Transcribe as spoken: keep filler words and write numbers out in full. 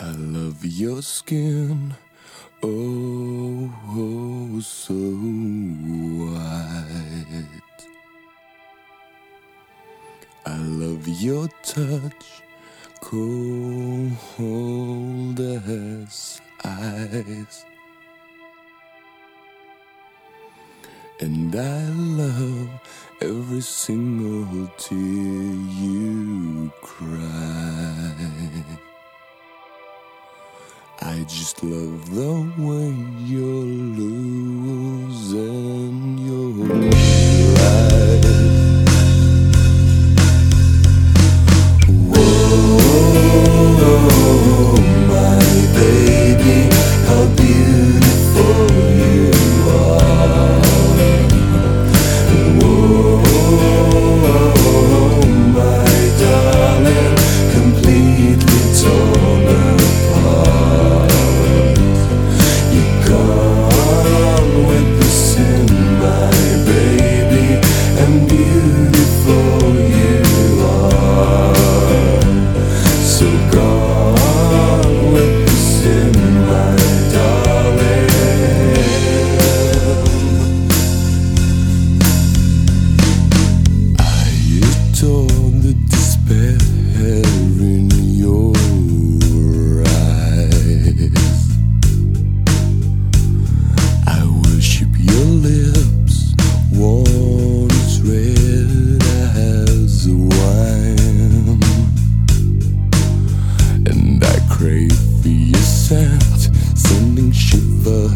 I love your skin, oh, oh so white. I love your touch, cold as ice. And I love every single tear you cry. I just love the way you're losing your life. Whoa, my baby, how beautiful you are. Whoa, my darling, completely torn apart. You're gone with the sin, my baby, and beautiful you are. So gone with the sin, my darling. I adore the despair in your eyes. I worship your lips, once red as wine. And I crave for your scent, sending shivers